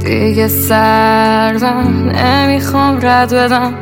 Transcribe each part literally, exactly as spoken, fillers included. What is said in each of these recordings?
دیگه سردم، نمیخوام رد بدم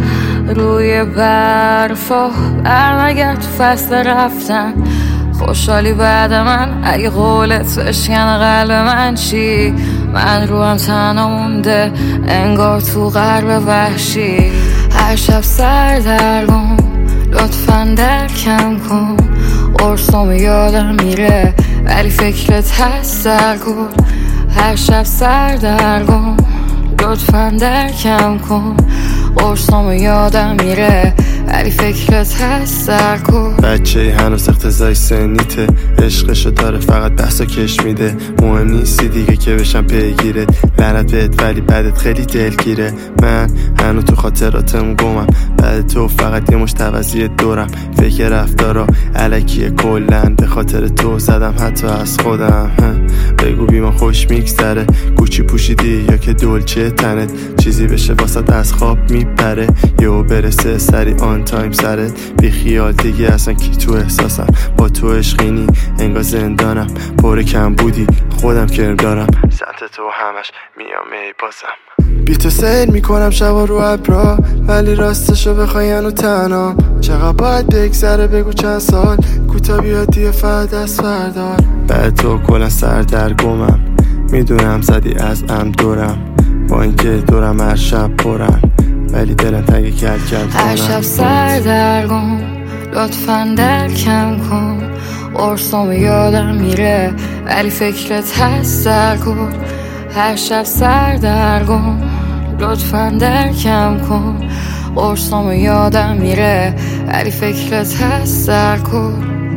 روی برفا، برنگرد تو فصل رفتن. خوشحالی بعد من اگه قولت بشکن قلب من چی؟ من رو هم تنها مونده انگار تو غرب وحشی. هر شب سردرگم لطفاً درکم کن، قرصم یادم میره ولی فکرت هست درگل. هر شب سردرگم لطفاً درکم کن، قرصم یادم میره ولی فکرت هست درگل. بچه هنوز اقتضای سنیته، عشقشو داره فقط بحثا کش میده. مهم نیستی دیگه که بشم پیگیرت، لعنت بهت ولی بعدت خیلی دلگیره. من هنوز تو خاطراتم گمم، بعد تو فقط یه مشت عوضی دورم. فکر رفتارا علکیه کلن، به خاطر تو زدم حتی از خودم. بگو بیما خوش میگذره، گوچی پوشیدی یا که دلچه تنت؟ چیزی بشه واسط از خواب میپره، یهو برسه سری آن تایم سرت. بی خیال دیگه اصلا کی تو احساسم، با تو عشقینی انگار زندانم. پر کم بودی خودم کرم دارم، سمت تو همش میام ای بازم. بی تو سیر میکنم شبا رو ابرا، ولی راستشو بخوای هنو تنها. چقدر باید بگذره بگو چند سال، کوتا بیاد دیگه فقط دست بردار. بعد تو کلا سردرگمم، میدونم زدی از ام دورم، با اینکه دورم هر شب پرم ولی دلم تنگ کل کل کنم. هر شب سردرگم لطفاً درکم کن، قرصم یادم میره ولی فکرت هست درگل. هر شب سردرگم لطفاً درکم کن، قرصم یادم میره ولی فکرت هست درگل.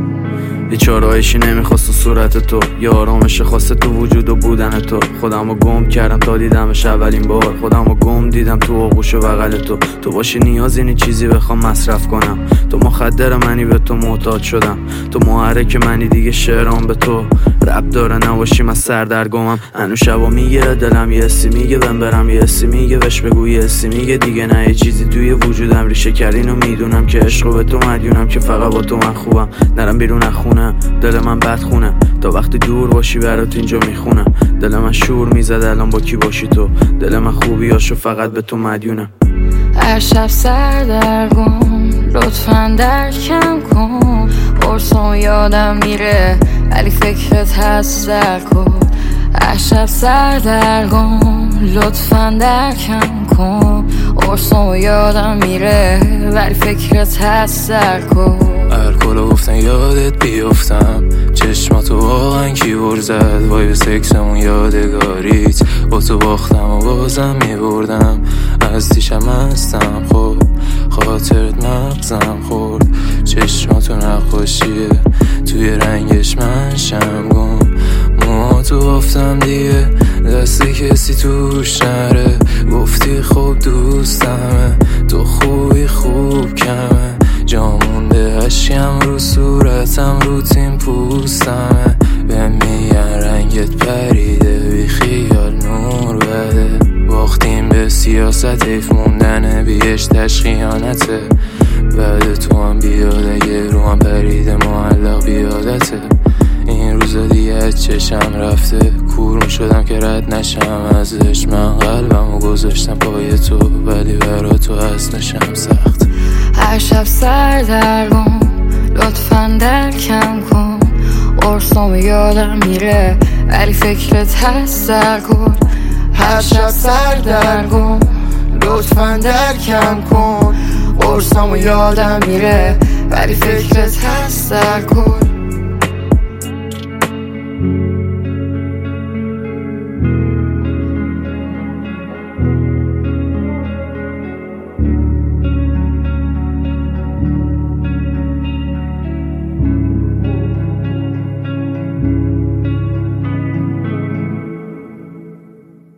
یه چارایشی نمیخواست تو صورت تو، یه آرامش خاصه تو وجود و بودن تو. خودمو گم کردم تا دیدمش اولین بار، خودمو گم دیدم تو آغوش و بغل تو. تو باشی نیازی نی چیزی بخوام مصرف کنم، تو مخدر منی به تو محتاج شدم. تو محرک منی دیگه شعرام به تو رب داره، نباشی من سردرگمم. هنو شبا میگیره دلم یه حسی میگه بهم برم، یه حسی میگه بهش بگو، یه حسی میگه دیگه نه. یه چیزی توی وجودم ریشه کرد اینو میدونم که عشقو به تو مدیونم، که فقط با تو من خوبم. نرم بیرون نخونه دل من بدخونه، تا وقتی دور باشی برات اینجا میخونم. دل من شور میزد الان با کی باشی تو، دل من خوبیاشو فقط به تو مدیونم. هر شب سردرگم لطفاً درکم کن، قرصم یادم میره ولی فکرت هست درگل. هر شب سردرگم لطفاً درکم کن، قرصم یادم میره ولی فکرت هست درگل. الکلو گفتن یادت بیفتم، چشماتو واقعا کی بر زد، وای سکسمون یادگاریت. با تو باختم و بازم میبردم، از دیشم هستم خب خاطرت مغزم خورد. چشماتو نقاشیه توی رنگش من شمگم، ما تو بافتم دیگه دست کسی توش نره. گفتی خوب دوستمه تو خوبی خوب کمه، جامونده اشیم رو صورتم رو تیم پوستمه. به میگن رنگت پریده بی خیال نور بده، باختیم به سیاست حیف موندن بیش تشخیانته. بعد تو هم بیاد اگه رو هم پریده معلق بیادته. این روزا دیگه از چشم رفته، کور می شدم که رد نشم ازش. من قلبمو گذاشتم پای تو ولی برا تو از نشم سخت. هر شب سردرگم لطفاً درکم کن، قرصم یادم میره ولی فکرت هست درگل. هر شب سردرگم لطفاً درکم کن، قرصم یادم میره ولی فکرت هست درگل.